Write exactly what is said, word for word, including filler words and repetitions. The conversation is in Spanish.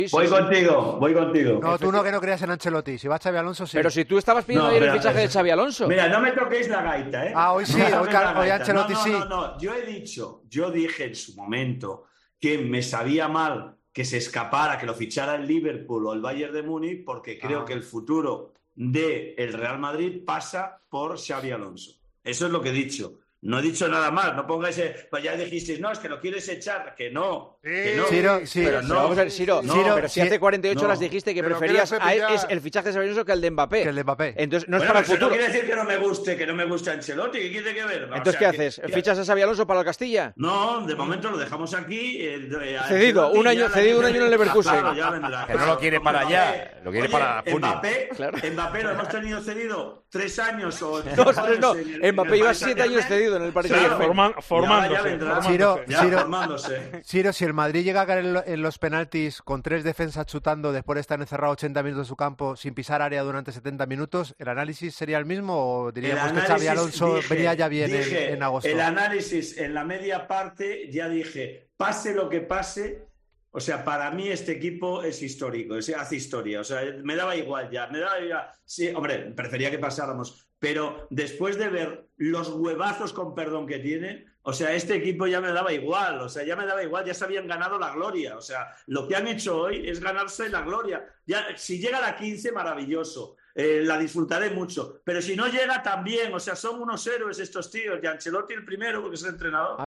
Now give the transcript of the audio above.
Sí, voy sí, contigo, voy contigo. No, tú no, que no creas en Ancelotti. Si va Xabi Alonso, sí. Pero si tú estabas pidiendo No, ayer el mira, fichaje de es- Xabi Alonso. Mira, no me toquéis la gaita, ¿eh? Ah, hoy sí, No me hoy toquéis ca- la hoy gaita. Ancelotti no, no, sí. No, no, yo he dicho, yo dije en su momento que me sabía mal que se escapara, que lo fichara el Liverpool o el Bayern de Múnich, porque creo Ah. que el futuro del Real Madrid pasa por Xabi Alonso. Eso es lo que he dicho. No he dicho nada más, no pongáis... Pues ya dijisteis, no, es que lo quieres echar, que no, que no. Ciro, sí. Pero Pero no, vamos a ver, Siro, no, Siro, pero si sí, hace cuarenta y ocho no. horas dijiste que Pero preferías quieres a él- cepillar. es el fichaje de Xabi Alonso que el de Mbappé. Que el de Mbappé. Entonces, no es Bueno, para el pero eso no futuro. quiere decir que no me guste, que no me guste Ancelotti, ¿qué tiene que ver? O Entonces, sea, ¿qué que- haces? que- ¿Fichas a Xabi Alonso para el Castilla? No, de momento lo dejamos aquí. eh, eh, Cedido, Ancelotti un año- ya la- cedido un año en el Leverkusen. Claro, ya vendrá. Que no lo quiere para allá, lo quiere Oye, para junio. Mbappé, Claro. Mbappé lo hemos tenido cedido tres años o No, cinco tres años no. en el- en Mbappé el lleva Paris siete años Saint-Germain. cedido en el Paris Claro, Saint-Germain. Forman- y ahora formándose, ya vendrá. Ciro, Ya, Ciro- formándose. Ciro, si el Madrid llega a caer en, lo- en los penaltis con tres defensas chutando después de estar encerrado ochenta minutos en su campo sin pisar área durante setenta minutos, ¿el análisis sería el mismo o diríamos El que Xabi análisis, Alonso dije- venía ya bien en- dije, en, agosto? El análisis en la media parte, ya dije, pase lo que pase, o sea, para mí este equipo es histórico, es- hace historia, o sea, me daba igual ya, me daba igual. Sí, hombre, prefería que pasáramos, pero después de ver los huevazos, con perdón, que tienen, o sea, este equipo ya me daba igual, o sea, ya me daba igual, ya se habían ganado la gloria, o sea, lo que han hecho hoy es ganarse la gloria. Ya, si llega a la quince, maravilloso. Eh, la disfrutaré mucho, pero si no llega también, o sea, son unos héroes estos tíos, y Ancelotti el primero porque es el entrenador.